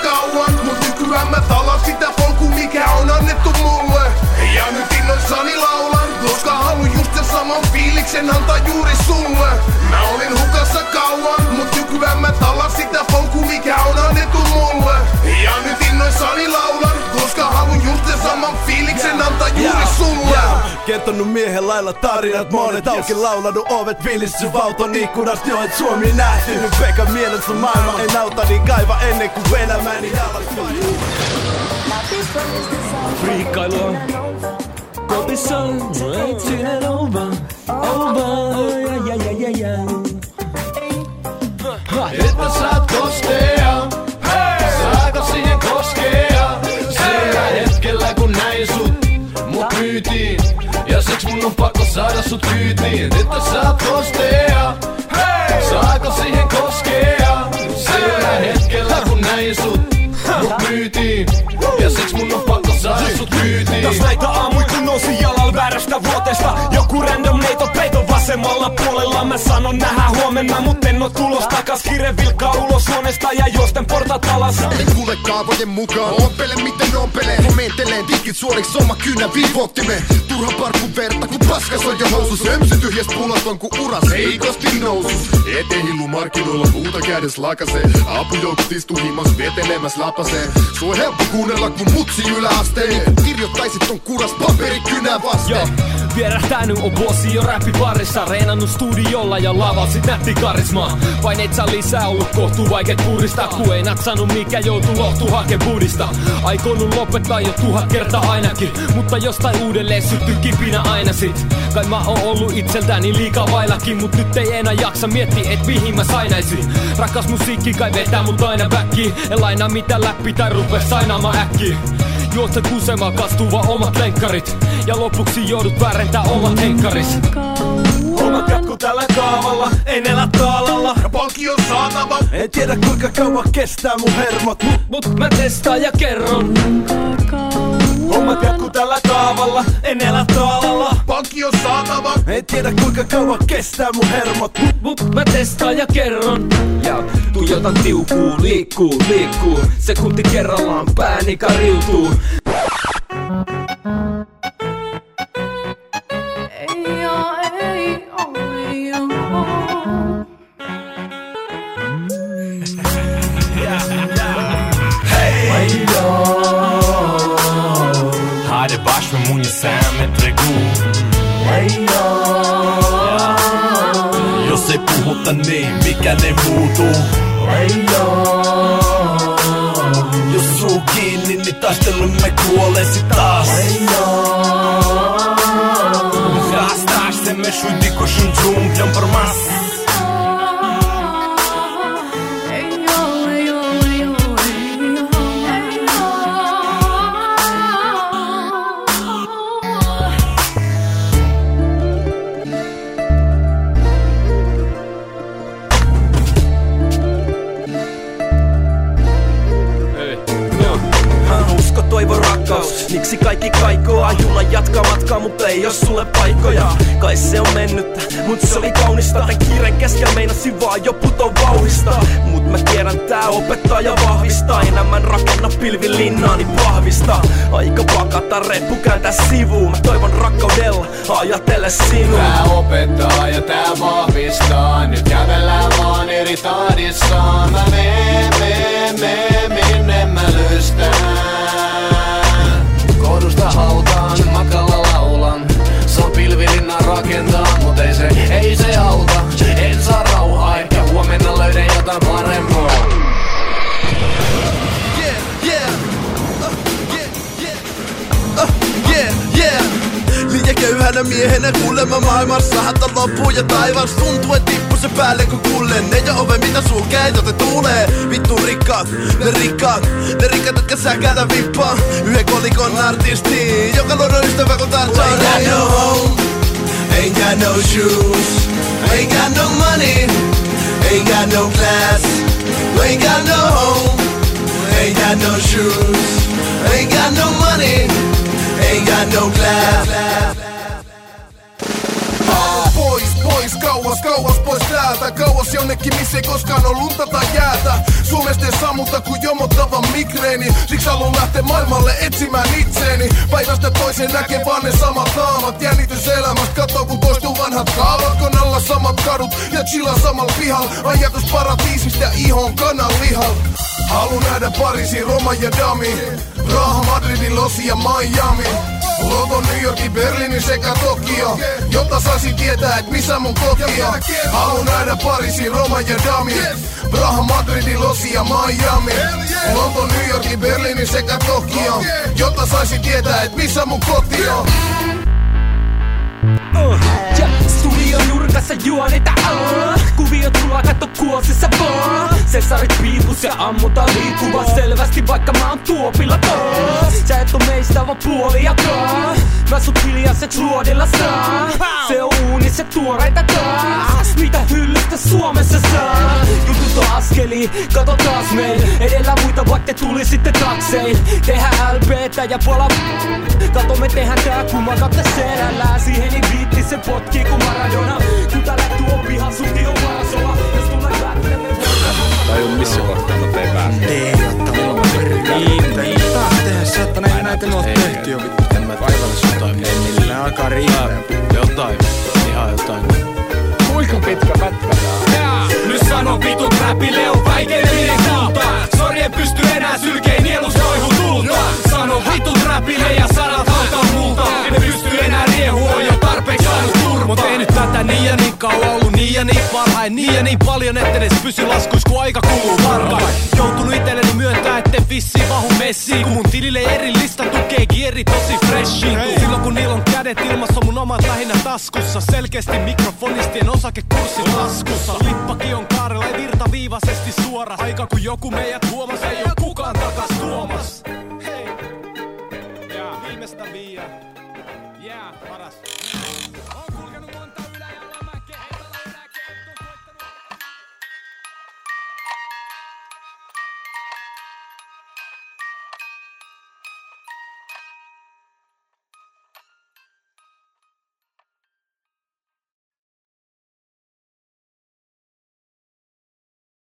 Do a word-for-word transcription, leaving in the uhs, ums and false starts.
kauan, mut nykyään mä talan sitä polku, mikä on annettu mulle. Ja nyt innoissani laulan, koska haluan just sen saman fiiliksen antaa juuri sulle. Mä olin hukassa kauan, mut nykyään mä talan sitä polku, mikä on annettu mulle. Ja nyt innoissani laulan, koska haluan just sen saman fiiliksen antaa juuri sulle. Kertonut miehen lailla tarinat, monet auki laulanut ovet vilissy vauton ikkunasta, joet Suomi nähty. Nyt Pekan mielessä maailma ei nauta, niin kaiva ennen kuin elämäni alkaa. Friikkailua kopissa, etsinen ova, ova, ja ja ja ja. Että saat koskea, saako siihen koskea? Sillä hetkellä kun näin sut mut myytiin, ja seks mun on pakko saada sut kyytiin. Että saat koskea, saako siihen koskea? Sillä hetkellä kun näin sut mut myytiin, ja seks mun on pakko saada sut kyytiin. Jos näitä aamui kun nousi jalalla väärästä vuotesta, joku random neito peito vasemmalla puolella. Mä sanon nähdään huomenna, mut en oo tulos takas. Kire vilkkaa ulos huoneesta ja juosten portat alas. En kuule kaavojen mukaan, ompele miten ompelee. Momenteleen diskit suoriksi oma kynä viivottimeen. Turha parkun verta kun paskas on jo housus. Sömsy tyhjäs pulaston kun uras heikosti nousus. Eteen hillu markkinoilla puuta kädes lakasee. Apujoukot istu himas vetelemäs lapasee. Sua helppo kuunnella kun mutsi yläasteen. Kirjoittaisit ton kuras paperikynää vasten. Vierähtänyt on vuosi jo räppiparissa. Reenannut studiolla ja lavasit nätti karismaa. Paineet saa lisää ollut kohtuu vaiket puristaa. Ku ei natsannut mikä joutu lohtu hake budista. Aikoinut lopettaa jo tuhat kertaa ainakin, mutta jostain uudelleen sytty kipinä aina sit. Kai mä oon ollut itseltäni liikaa vaillakin, mut nyt ei enää jaksa miettiä et mihin mä sainaisin. Rakas musiikki kai vetää mut aina backiin. En lainaa mitä läppi tai rupee sainaamaan äkkiä. Juotse kusemaan kastuva omat lenkkarit, ja lopuksi joudut väärentää omat henkkaris. Hommat jatkuu tällä kaavalla, en elä taalalla. Ja palkki on saatava. En tiedä kuinka kauan kestää mun hermot, mut, mut mä testaan ja kerron. Hommat jatkuu tällä kaavalla, en elä taalalla. Palkki on saatava. En tiedä kuinka kauan kestää mun hermot, mut, mut mä testaan ja kerron. Ja tuijotan tiukuu, liikkuu, liikkuu. Sekunti kerrallaan pääni kariutuu. Hajde bashkë me mu një sen me tregu. Jo se puhu tani, mikä ne puutu. Jos suu kiinni, niin taistelumme kuolesi taas. Haastais se me shuj dikush në gjunglën për mas. Miksi kaikki kaikoaa? Juna jatkaa matkaa, mutta ei oo sulle paikkoja. Kai se on mennyttä, mut se oli kaunista. Tän kiireen kesken meinasin vaan jo puton vauhista. Mut mä tiedän tää opettaa ja vahvistaa. Enää mä en rakenna pilvilinnaani pahvista. Aika pakata reppu kääntää sivuun. Mä toivon rakkaudella ajatelle sinua. Tää opettaa ja tää vahvistaa. Nyt kävellään vaan eri tahdissaan. Mä meen, meen, meen, minne mä lystään. Kohdusta hautaan, makalla laulan. Saa pilvilinnan rakentaa, mut ei se, ei se auta. En saa rauhaa, ehkä huomenna löydän jotain parempaa. Yeah, yeah, uh, yeah, yeah, uh, yeah, yeah. Liian köyhänä miehenä kuulemma maailmassa hätä loppuu ja taivas tuntuu, et tippu se päälle kun kuulen. Ne jo ove mitä sulkee, joten tuulee. Vittu rikkaat, ne rikkaat, ne rikkaat, jotka säkäätä vippaa. Yhden kolikon artisti, joka luodon ystävä kun tartsaa. Ain't got no home, ain't got no shoes, ain't got no money, ain't got no class, ain't got no home, ain't got no shoes, ain't got no money, ain't got no class. Pois, pois, kauas, kauas pois täältä. Kauas jonnekin, missä ei koskaan oo lunta tai jäätä. Suomesta ei sammutta kun jomottava vahvan migreeni. Siksi haluun lähteä maailmalle etsimään itseeni. Päivästä toiseen näkee vaan ne samat naamat. Jännitys elämästä kattoo kun toistuu vanhat kaavat. Konalla samat kadut ja chillaa samalla pihalla. Ajatus paratiisista ja ihon kananlihal. Haluun nähdä Pariisin, Roma ja Dami. Praha, Madridin, Losi ja Miami. London, New Yorkin, Berliinin sekä Tokio. Jotta saisin tietää et missä mun koti on. Haluun nähdä Pariisin, Roma ja Dami. Praha, Madridin, Losi ja Miami. London, New Yorkin, Berliinin sekä Tokio. Jotta saisin tietää et missä mun koti on. Uh, ja studion nurkassa juonita uh. Kuviot sulla katto kuosissa vaan. Sesarit piipus ja ammutaan liikkuva selvästi vaikka mä oon tuopilla taas. Sä et oo meistä vaan puoliakaan. Mä sut hiljaiseksi luodilla saan. Se on uunissa tuoreita taas. Mitä hyllystä Suomessa saa? Jutut on askeli, kato taas meil. Edellä muita vaikka te tulisitte takseil. Tehdään L B:tä ja pola. Kato me tehdään tää kumma katte selällään. Siihen ei viitti se potkii ku Maradona. Kun tää lähtuu on pihan suhti on varas olla. Jos tulee lähtee me voidaan. Tai on missä kohtaa mä tein vähän. Tee, jotta mulla on yrittää. Niin, taas tehdä se, että näin näitä ne on tehty jo vittu. En mä päivällis jotain. Ei millään alkaa riittää. Jotain, ihan jotain. Kuinka pitkä pätkä tää? Nyt sanon vitut räpille on vaikeinen kulta. Sori en pysty enää sylkeen nielus noihu tulta. Sanon vitut räpille ja sanat alkaa multa. En pysty enää riehua, on jo tarpeeksi saanut turpaa. Mä oon tehnyt tätä niin ja niin kauan, ollut niin ja niin parhain. Niin ja niin paljon et edes pysy laskuis kun aika kuluu varkain. Joutunut itelleni myöntää etten vissiin vahu messiin. Kun mun tilille eri lista tukee kieri tosi freshiin. Silloin kun niillä on kädet ilmassa mun omat lähinnä taskussa. Selkeästi mikrofonistien osakekurssin laskussa. Lippakin on kaarella ei virtaviivaisesti suora. Aika kun joku meidät huomas ei oo kukaan takas tuomas. Hei, jää, viimeistä viiä. Jää, paras.